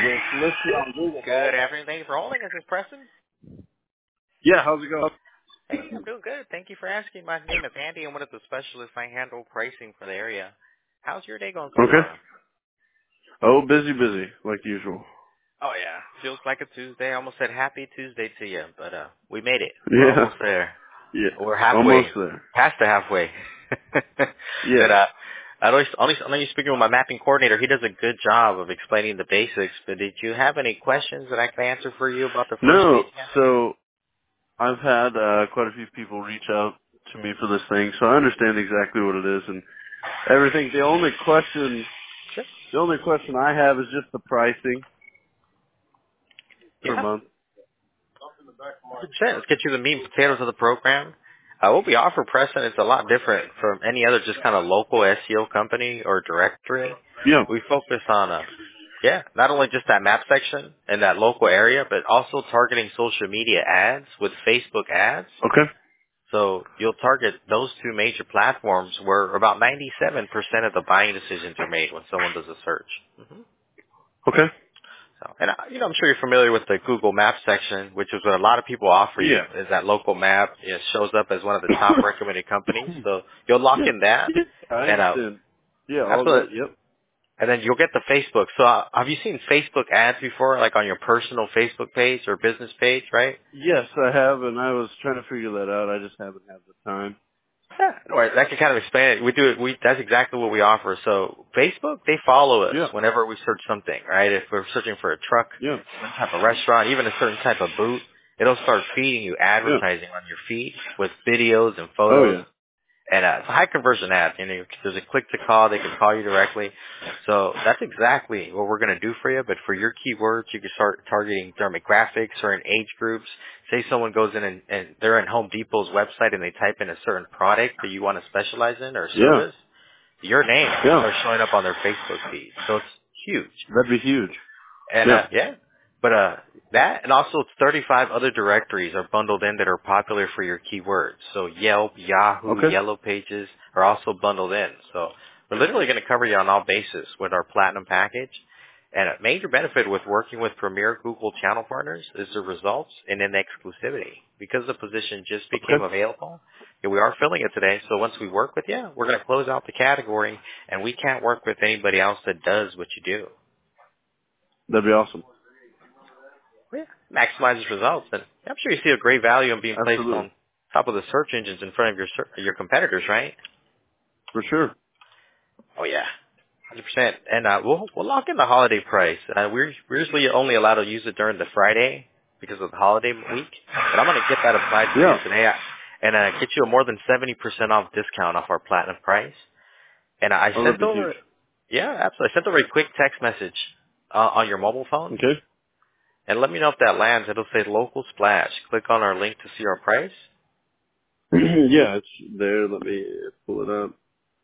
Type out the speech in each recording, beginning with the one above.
it's listed on Google. Good afternoon. Thank you for holding. Is this Preston? Yeah, how's it going? Hey, I'm doing good. Thank you for asking. My name is Andy. I'm one of the specialists. I handle pricing for the area. How's your day going so Okay. far? Oh, busy, like usual. Oh, yeah. Feels like a Tuesday. I almost said happy Tuesday to you, but we made it. We're Yeah. almost there. Yeah. We're halfway. Almost there. Past the halfway. Yeah. But I know you're speaking with my mapping coordinator. He does a good job of explaining the basics, but did you have any questions that I can answer for you about the first No, page campaign? so I've had quite a few people reach out to me for this thing, so I understand exactly what it is and everything. Sure. The only question I have is just the pricing per Yeah. month. 100%. Let's get you the meat and potatoes of the program. What we offer, Preston, is a lot different from any other just kind of local SEO company or directory. Yeah. We focus on, not only just that map section in that local area, but also targeting social media ads with Facebook ads. Okay. So you'll target those two major platforms where about 97% of the buying decisions are made when someone does a search. Okay. So, and I'm sure you're familiar with the Google Maps section, which is what a lot of people offer you. Yeah. Is that local map? It shows up as one of the top recommended companies. So you'll lock Yeah. in that, Yeah. I and understand. Yeah, all good. absolutely, Yep. and then you'll get the Facebook. So have you seen Facebook ads before, like on your personal Facebook page or business page, right? Yes, I have, and I was trying to figure that out. I just haven't had the time. Yeah, right. That can kind of explain it. We do it. That's exactly what we offer. So Facebook, they follow us Yeah. whenever we search something, right? If we're searching for a truck, Yeah. some type of restaurant, even a certain type of boot, it'll start feeding you Yeah. advertising on your feed with videos and Oh photos. yeah. And it's a high conversion ad. You know, there's a click to call. They can call you directly. So that's exactly what we're going to do for you. But for your keywords, you can start targeting demographics or in age groups. Say someone goes in and they're in Home Depot's website and they type in a certain product that you want to specialize in or Yeah. service, your name Yeah. starts showing up on their Facebook feed. So it's huge. That'd be huge. And Yeah. but that and also 35 other directories are bundled in that are popular for your keywords. So Yelp, Yahoo, Okay. Yellow Pages are also bundled in. So we're literally going to cover you on all bases with our Platinum package. And a major benefit with working with premier Google channel partners is the results and in exclusivity. Because the position just became Okay. available, we are filling it today. So once we work with you, we're going to close out the category, and we can't work with anybody else that does what you do. That'd be awesome. Yeah, maximizes results. And I'm sure you see a great value in being placed Absolutely. on top of the search engines in front of your competitors, right? For sure. Oh yeah, 100%. And we'll lock in the holiday price. We're usually only allowed to use it during the Friday because of the holiday week. But I'm going to get that applied for you Yeah. today and get you a more than 70% off discount off our platinum price. And I Oh, that'd sent be huge. over, yeah, absolutely. I sent over a quick text message on your mobile phone. Okay. And let me know if that lands. It'll say local splash. Click on our link to see our price. Yeah, it's there. Let me pull it up.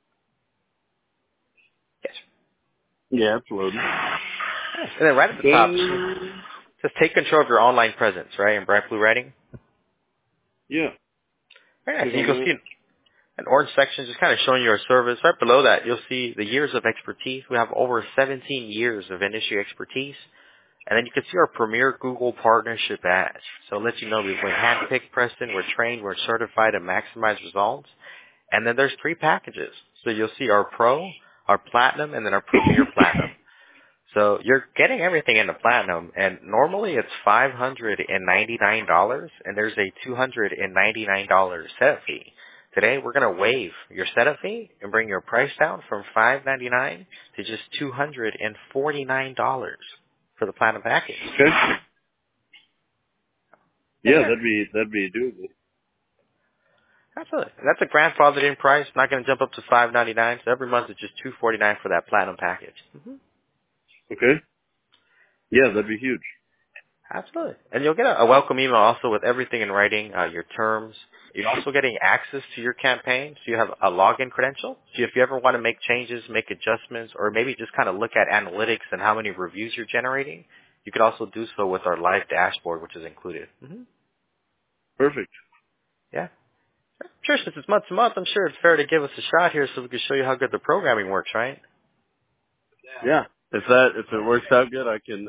Yes. Yeah, it's loading. Nice. And then right at the top, says take control of your online presence, right, in bright blue writing. Yeah. Very nice. Click And you on can that. see an orange section just kind of showing you our service. Right below that, you'll see the years of expertise. We have over 17 years of industry expertise. And then you can see our premier Google partnership badge. So it lets you know we're handpicked, Preston, we're trained, we're certified to maximize results. And then there's 3 packages. So you'll see our Pro, our Platinum, and then our Premier Platinum. So you're getting everything in the Platinum, and normally it's $599, and there's a $299 setup fee. Today we're going to waive your setup fee and bring your price down from $599 to just $249 for the Platinum package. Okay. Yes, Yeah, sir. that'd be doable. Absolutely. That's a grandfathered in price. Not going to jump up to $599. So every month it's just $249 for that Platinum package. Okay. Yeah, that'd be huge. Absolutely. And you'll get a welcome email also with everything in writing, your terms. You're also getting access to your campaign, so you have a login credential. So if you ever want to make changes, make adjustments, or maybe just kind of look at analytics and how many reviews you're generating, you could also do so with our live dashboard, which is included. Perfect. Yeah. Sure, since it's month to month, I'm sure it's fair to give us a shot here so we can show you how good the programming works, right? Yeah. if it works out good,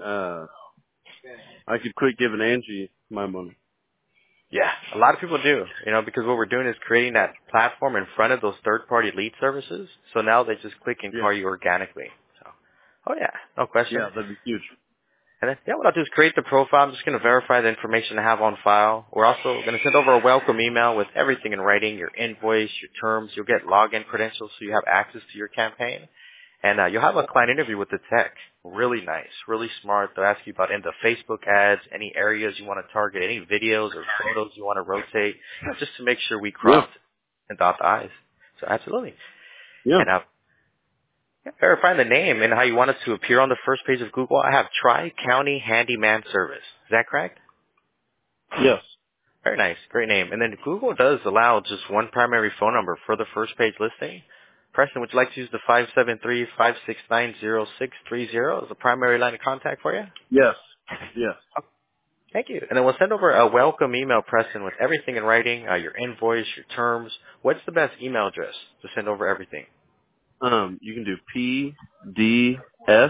I could quit giving Angie my money. Yeah, a lot of people do, because what we're doing is creating that platform in front of those third-party lead services. So now they just click and Yeah. call you organically. So, oh yeah, no question. Yeah, that'd be huge. And then, yeah, what I'll do is create the profile. I'm just going to verify the information I have on file. We're also going to send over a welcome email with everything in writing, your invoice, your terms. You'll get login credentials so you have access to your campaign. And you'll have a client interview with the tech. Really nice, really smart. They'll ask you about the Facebook ads, any areas you want to target, any videos or photos you want to rotate, just to make sure we Yeah. cross and dot the I's. So absolutely. Yeah. And verifying the name and how you want it to appear on the first page of Google, I have Tri-County Handyman Service. Is that correct? Yes. Very nice. Great name. And then Google does allow just one primary phone number for the first page listing. Preston, would you like to use the 573-569-0630 as a primary line of contact for you? Yes. Yes. Oh, thank you. And then we'll send over a welcome email, Preston, with everything in writing, your invoice, your terms. What's the best email address to send over everything? You can do PDS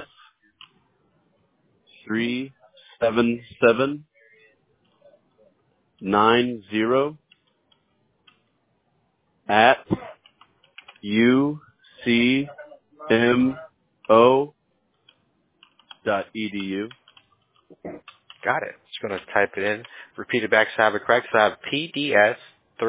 37790 at ucmo.edu. Got it. Just going to type it in. Repeat it back so I have it correct. So I have PDS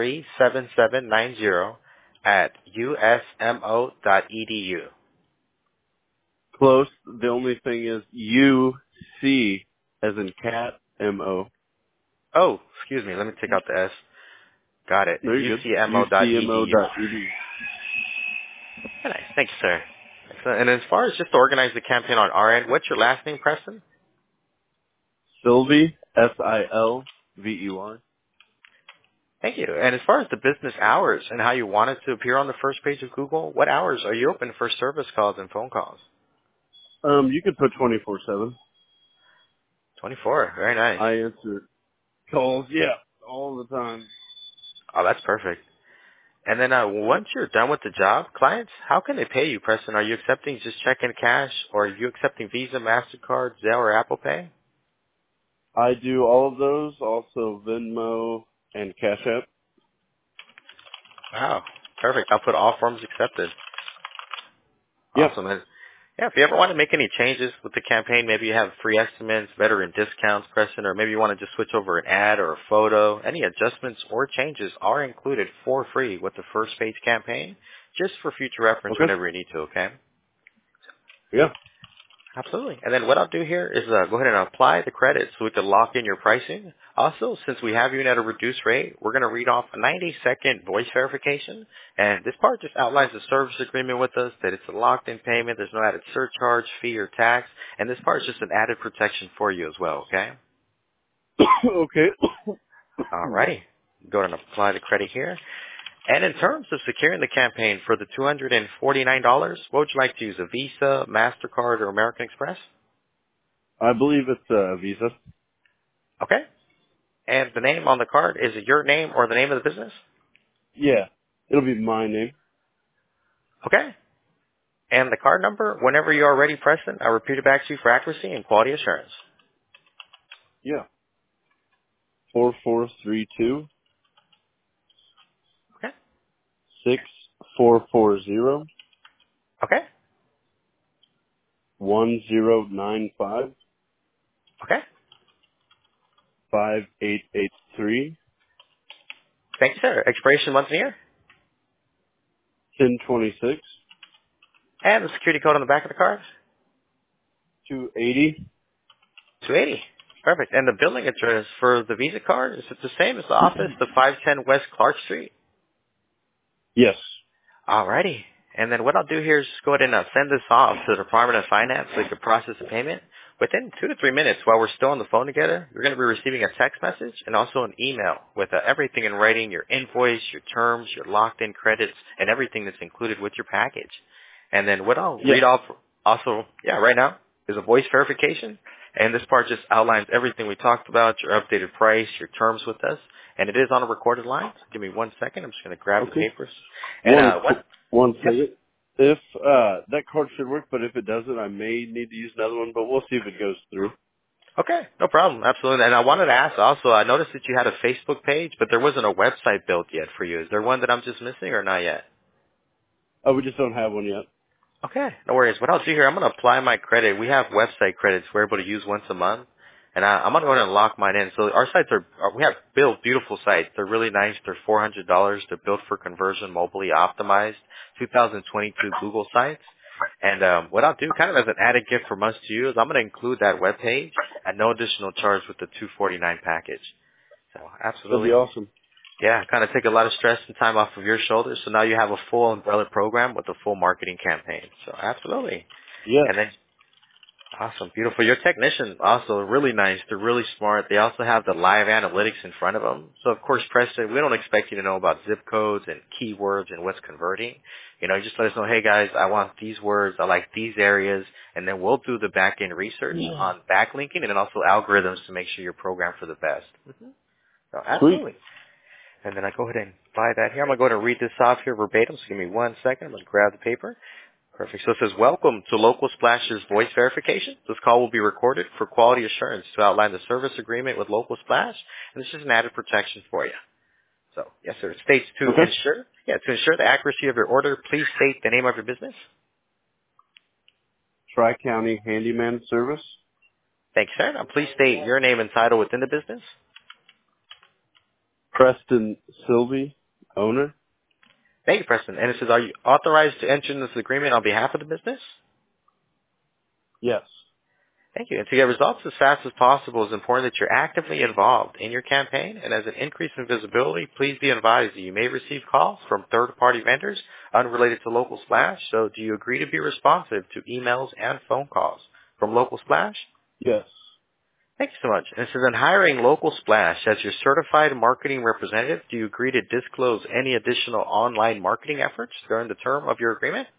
37790 at usmo.edu. Close. The only thing is UC as in cat, MO. Oh, excuse me. Let me take out the S. Got it. No, you're good. ucmo.edu. UCMO.edu. Very nice. Thank you, sir. Excellent. And as far as just to organize the campaign on our end, what's your last name, Preston? Silvey, SILVEY. Thank you. And as far as the business hours and how you want it to appear on the first page of Google, what hours are you open for service calls and phone calls? You could put 24/7. 24. Very nice. I answer calls, yeah, all the time. Oh, that's perfect. And then once you're done with the job, clients, how can they pay you, Preston? Are you accepting just check and cash, or are you accepting Visa, MasterCard, Zelle, or Apple Pay? I do all of those, also Venmo and Cash App. Wow, perfect. I'll put all forms accepted. Yeah. Awesome. And yeah, if you ever want to make any changes with the campaign, maybe you have free estimates, veteran discounts, Preston, or maybe you want to just switch over an ad or a photo, any adjustments or changes are included for free with the first page campaign, just for future reference Okay. whenever you need to, okay? Yeah. Absolutely. And then what I'll do here is go ahead and apply the credit so we can lock in your pricing. Also, since we have you in at a reduced rate, we're going to read off a 90-second voice verification. And this part just outlines the service agreement with us, that it's a locked-in payment. There's no added surcharge, fee, or tax. And this part is just an added protection for you as well, okay? Okay. Alrighty. Go ahead and apply the credit here. And in terms of securing the campaign for the $249, what would you like to use, a Visa, MasterCard, or American Express? I believe it's Visa. Okay. And the name on the card, is it your name or the name of the business? Yeah. It'll be my name. Okay. And the card number, whenever you are ready, Preston, I'll repeat it back to you for accuracy and quality assurance. Yeah. 4432 Okay. 6440 Okay. 1095 Okay. 5883 Thank you, sir. Expiration month and year. 1026 And the security code on the back of the card. 280. 280. Perfect. And the billing address for the Visa card, is it the same as the office, the 510 West Clark Street? Yes. Alrighty. And then what I'll do here is just go ahead and send this off to the Department of Finance so they can process the payment. Within 2 to 3 minutes, while we're still on the phone together, you're going to be receiving a text message and also an email with everything in writing, your invoice, your terms, your locked-in credits, and everything that's included with your package. And then what I'll read off also, right now, is a voice verification. And this part just outlines everything we talked about, your updated price, your terms with us. And it is on a recorded line. So give me 1 second. I'm just going to grab the Okay. papers. And One second. If that card should work, but if it doesn't, I may need to use another one, but we'll see if it goes through. Okay, no problem. Absolutely. And I wanted to ask also, I noticed that you had a Facebook page, but there wasn't a website built yet for you. Is there one that I'm just missing or not yet? Oh, we just don't have one yet. Okay, no worries. What I'll do here, I'm going to apply my credit. We have website credits we're able to use once a month, and I'm going to go ahead and lock mine in. So our sites we have built beautiful sites. They're really nice. They're $400. They're built for conversion, mobilely optimized, 2022 Google sites. And what I'll do, kind of as an added gift from us to you, is I'm going to include that web page at no additional charge with the 249 package. So That'd be absolutely. awesome. Yeah, kind of take a lot of stress and time off of your shoulders. So now you have a full umbrella program with a full marketing campaign. So absolutely. Yes. And then, awesome, beautiful. Your technicians also really nice. They're really smart. They also have the live analytics in front of them. So of course, Preston, we don't expect you to know about zip codes and keywords and what's converting. You know, you just let us know, hey guys, I want these words. I like these areas. And then we'll do the back end research on backlinking and then also algorithms to make sure you're programmed for the best. So Sweet. absolutely. And then I go ahead and apply that here. I'm going to go ahead and read this off here verbatim. So give me 1 second. I'm going to grab the paper. Perfect. So it says, welcome to Local Splash's voice verification. This call will be recorded for quality assurance to outline the service agreement with Local Splash. And this is an added protection for you. So, yes, sir. It states to Okay. ensure the accuracy of your order, please state the name of your business. Tri-County Handyman Service. Thank you, sir. Now, please state your name and title within the business. Preston Sylvie, owner. Thank you, Preston. And it says, are you authorized to enter in this agreement on behalf of the business? Yes. Thank you. And to get results as fast as possible, it's important that you're actively involved in your campaign. And as an increase in visibility, please be advised that you may receive calls from third-party vendors unrelated to Local Splash. So do you agree to be responsive to emails and phone calls from Local Splash? Yes. Thank you so much. And it says, in hiring Local Splash as your certified marketing representative, do you agree to disclose any additional online marketing efforts during the term of your agreement?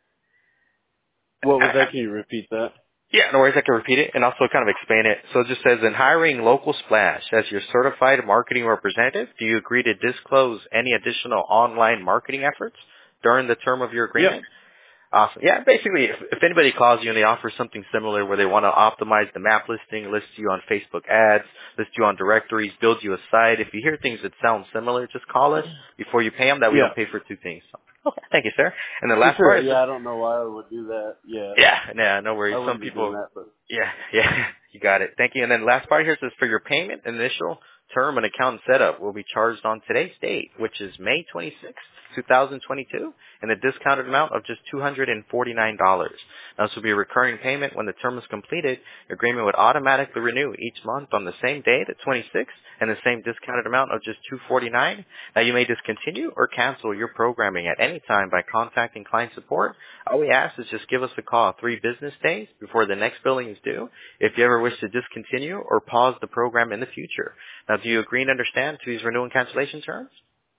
What was that? Can you repeat that? Yeah, no worries. I can repeat it and also kind of explain it. So it just says, in hiring Local Splash as your certified marketing representative, do you agree to disclose any additional online marketing efforts during the term of your agreement? Yep. Awesome. Yeah, basically, if anybody calls you and they offer something similar where they want to optimize the map listing, list you on Facebook ads, list you on directories, build you a site, if you hear things that sound similar, just call us before you pay them. That we Yeah. don't pay for two things. Okay, thank you, sir. And the For last sure. part is just, Yeah, I don't know why I would do that. Yeah. yeah, no I worries. Some wouldn't be doing people, that, but yeah, you got it. Thank you. And then last part here says, for your payment, initial term and account setup will be charged on today's date, which is May 26th, 2022, and the discounted amount of just $249. Now, this will be a recurring payment when the term is completed. Your agreement would automatically renew each month on the same day, the 26th, and the same discounted amount of just $249. Now, you may discontinue or cancel your programming at any time by contacting client support. All we ask is just give us a call 3 business days before the next billing is due if you ever wish to discontinue or pause the program in the future. Now, do you agree and understand to these renewal and cancellation terms?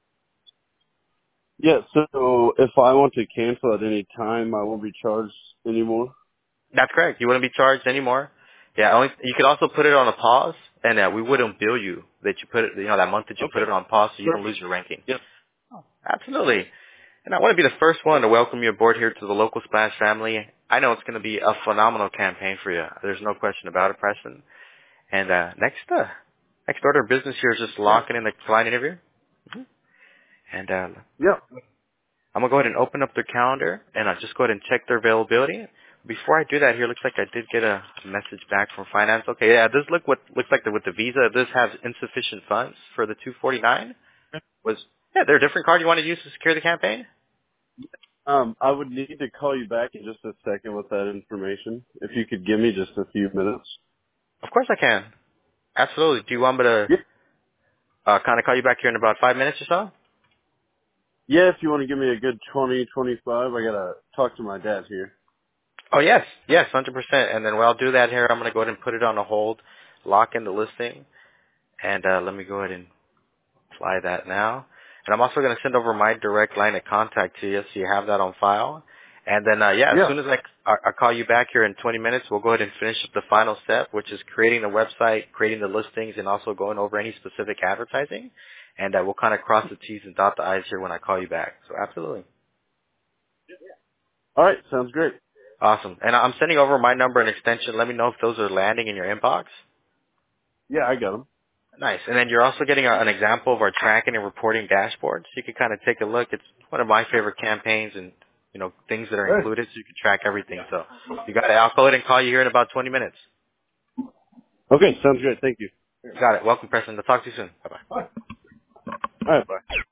yeah. So if I want to cancel at any time, I won't be charged anymore. That's correct. You wouldn't be charged anymore. Yeah, you could also put it on a pause, and we wouldn't bill you that you put it, that month that you put Okay. it on pause, so you don't lose Perfect. your ranking. Yep. Absolutely. And I want to be the first one to welcome you aboard here to the Local Splash family. I know it's going to be a phenomenal campaign for you. There's no question about it, Preston. And next order of business here is just locking in the client interview. And Yep. I'm going to go ahead and open up their calendar, and I'll just go ahead and check their availability. Before I do that, here looks like I did get a message back from finance. Okay, yeah, this looks like with the Visa, this has insufficient funds for the 249. There a different card you want to use to secure the campaign? I would need to call you back in just a second with that information. If you could give me just a few minutes. Of course I can. Absolutely. Do you want me to Yeah. kind of call you back here in about 5 minutes or so? Yeah, if you want to give me a good 20-25, I gotta talk to my dad here. Oh, yes, 100%. And then while I'll do that here, I'm going to go ahead and put it on a hold, lock in the listing, and let me go ahead and apply that now. And I'm also going to send over my direct line of contact to you so you have that on file. And then, as Yeah. soon as I call you back here in 20 minutes, we'll go ahead and finish up the final step, which is creating the website, creating the listings, and also going over any specific advertising. And we'll kind of cross the T's and dot the I's here when I call you back. So absolutely. All right, sounds great. Awesome. And I'm sending over my number and extension. Let me know if those are landing in your inbox. Yeah, I got them. Nice. And then you're also getting an example of our tracking and reporting dashboard. So you can kind of take a look. It's one of my favorite campaigns and, things that are All right. included so you can track everything. So you got it. I'll go ahead and call you here in about 20 minutes. Okay, sounds great. Thank you. Got it. Welcome, Preston. I'll talk to you soon. Bye-bye. All right, bye.